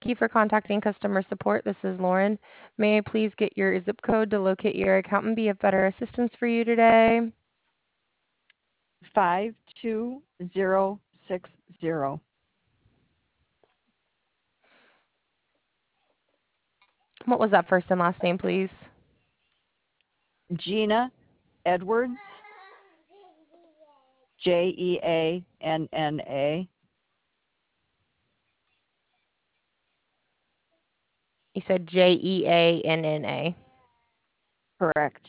Thank you for contacting customer support. This is Lauren. May I please get your zip code to locate your account and be of better assistance for you today? 52060. What was that first and last name, please? Gina Edwards, Jeanna. You said Jeanna. Correct.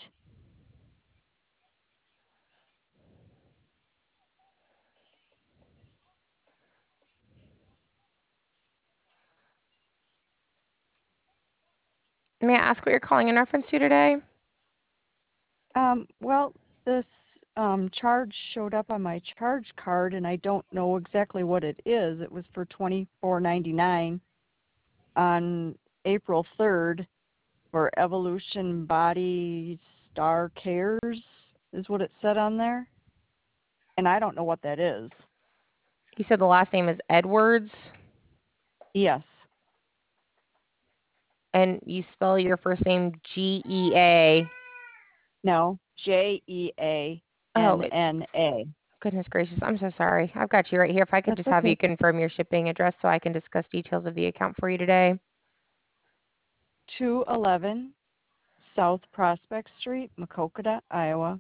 May I ask what you're calling in reference to today? Well, this charge showed up on my charge card, and I don't know exactly what it is. It was for $24.99 on April 3rd for Evolution Body Star Cares, is what it said on there. And I don't know what that is. You said the last name is Edwards, Yes. and you spell your first name Gea. No, Jeanna. Oh, goodness gracious. I'm so sorry. I've got you right here. If I could That's just have you okay. confirm your shipping address so I can discuss details of the account for you today. 211 South Prospect Street, Maquoketa, Iowa,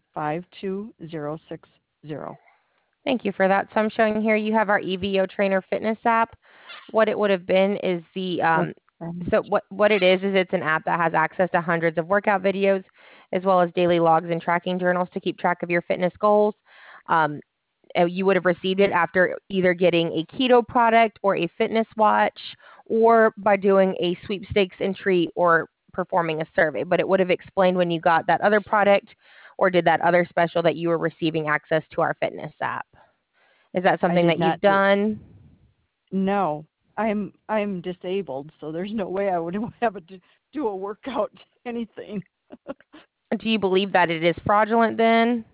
52060. Thank you for that. So I'm showing here you have our EVO Trainer Fitness app. What it would have been is so what it is it's an app that has access to hundreds of workout videos as well as daily logs and tracking journals to keep track of your fitness goals. You would have received it after either getting a keto product or a fitness watch or by doing a sweepstakes entry or performing a survey. But it would have explained when you got that other product or did that other special that you were receiving access to our fitness app. Is that I something did that you've not do. done? No, I'm disabled, so there's no way I would have to do a workout anything. Do you believe that it is fraudulent then?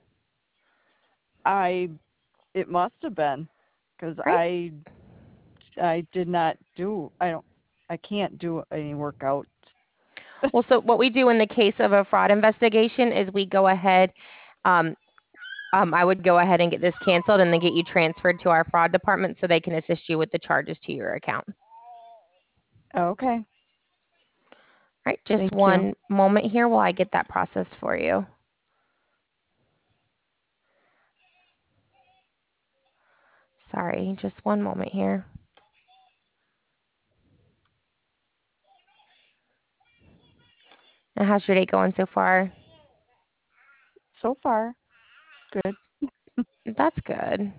It must have been, because Right. I did not do. I can't do any workout. Well, so what we do in the case of a fraud investigation is we go ahead, um, I would go ahead and get this canceled and then get you transferred to our fraud department so they can assist you with the charges to your account. Okay. All right, just Thank you. one moment here while I get that process for you. Sorry, just one moment here. And how's your day going so far? So far, good. That's good.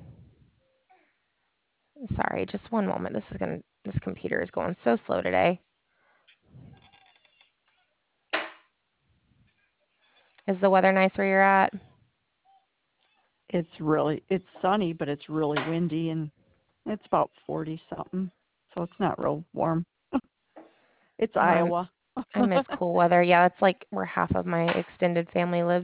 Sorry, just one moment. This computer is going so slow today. Is the weather nice where you're at? It's sunny, but it's really windy, and it's about 40 something, so it's not real warm. It's Oh, Iowa. I miss cool weather. Yeah, that's like where half of my extended family lives.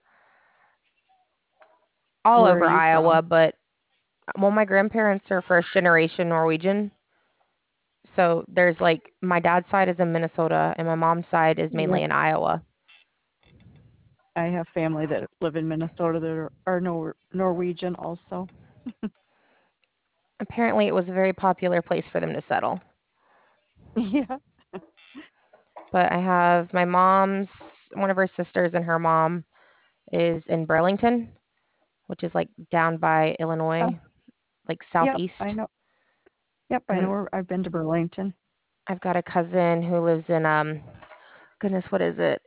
All Where are over you Iowa, from? but well, my grandparents are first generation Norwegian. So there's like my dad's side is in Minnesota and my mom's side is mainly Yep. in Iowa. I have family that live in Minnesota that are Norwegian also. Apparently, it was a very popular place for them to settle. Yeah. But I have my mom's, one of her sisters and her mom is in Burlington, which is like down by Uh, Illinois, like yep, southeast. I know. Yep, I know And where I've been to Burlington. I've got a cousin who lives in goodness, what is it?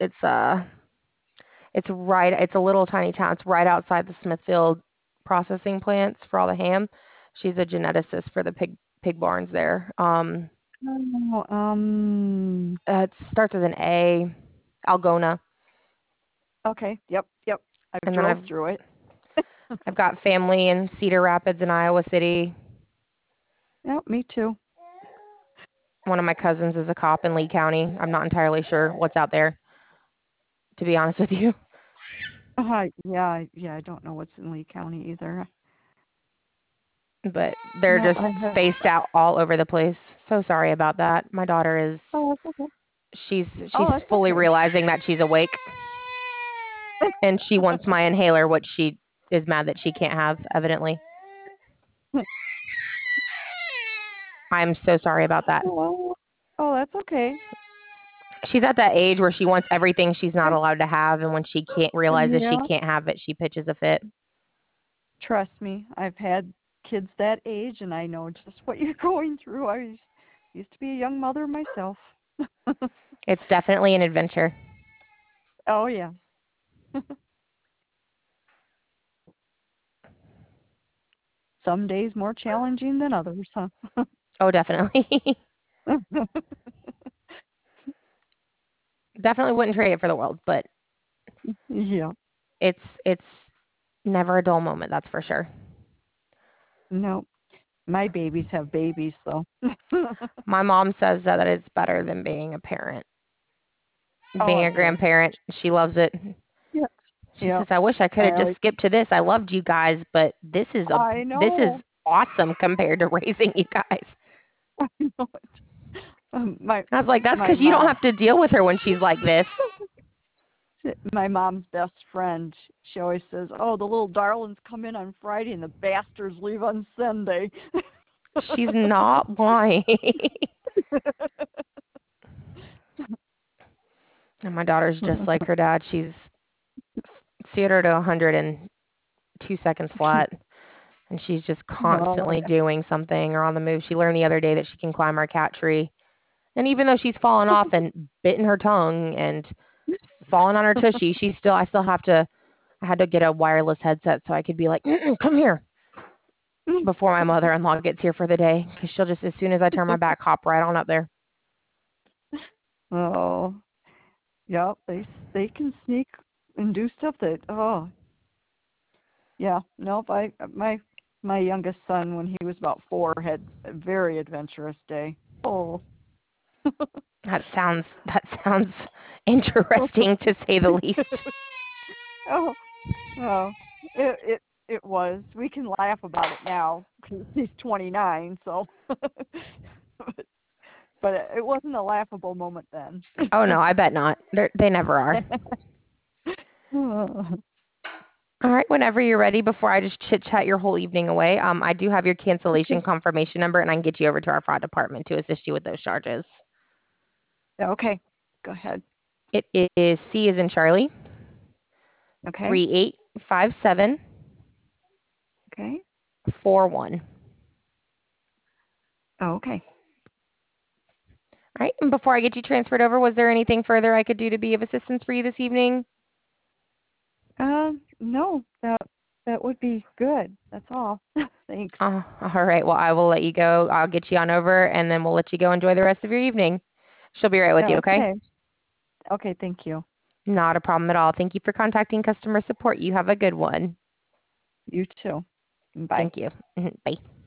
It's a little tiny town. It's right outside the Smithfield processing plants for all the ham. She's a geneticist for the pig barns there. Oh, It starts with an A, Algona, okay. Yep. I've and then drove through it. I've got family in Cedar Rapids and Iowa City. Yep, me too. One of my cousins is a cop in Lee County. I'm not entirely sure what's out there, to be honest with you. Yeah, I don't know what's in Lee County either. But they're No, just I have. spaced out all over the place. So sorry about that. My daughter is Oh, that's okay. she's That's fully okay. realizing that she's awake, and she wants my inhaler, which she is mad that she can't have, evidently. I'm so sorry about that. Oh, that's okay. She's at that age where she wants everything she's not allowed to have, and when she can't realizes she Yeah. can't have it, she pitches a fit. Trust me, I've had kids that age, and I know just what you're going through. I used to be a young mother myself. It's definitely an adventure. Oh, yeah. Some days more challenging than others, huh? Oh, definitely. Definitely wouldn't trade it for the world, but Yeah. it's never a dull moment, that's for sure. No, my babies have babies, though. My mom says that it's better than being a parent. Being a It is. grandparent, she loves it. Yeah. She Yeah. says, "I wish I could have just skipped to this. I loved you guys, but I this know. is awesome compared to raising you guys." I know it. I was like, "That's My because you don't mom, have to deal with her when she's like this." my mom's best friend, she always says, "Oh, the little darlings come in on Friday and the bastards leave on Sunday." She's not lying. And my daughter's just like her dad. She's theater to 100 in 2 seconds flat. And she's just constantly doing something or on the move. She learned the other day that she can climb our cat tree. And even though she's fallen off and bitten her tongue and fallen on her tushy, I had to get a wireless headset so I could be like, "come here," before my mother-in-law gets here for the day. Because she'll just, as soon as I turn my back, hop right on up there. Oh, yeah, they can sneak and do stuff that, yeah, nope. My youngest son, when he was about 4, had a very adventurous day. Oh. That sounds interesting, to say the least. Oh, oh, it was. We can laugh about it now because he's 29, so. But it wasn't a laughable moment then. Oh no, I bet not. They never are. All right, whenever you're ready, before I just chit chat your whole evening away, I do have your cancellation confirmation number, and I can get you over to our fraud department to assist you with those charges. Okay, go ahead. It is C as in Charlie. Okay. 3857. Okay. 41. Oh, okay. All right, and before I get you transferred over, was there anything further I could do to be of assistance for you this evening? No, that would be good. That's all. Thanks. All right, well, I will let you go. I'll get you on over, and then we'll let you go enjoy the rest of your evening. She'll be right with you, okay? Okay, thank you. Not a problem at all. Thank you for contacting customer support. You have a good one. You too. Bye. Thank you. Bye.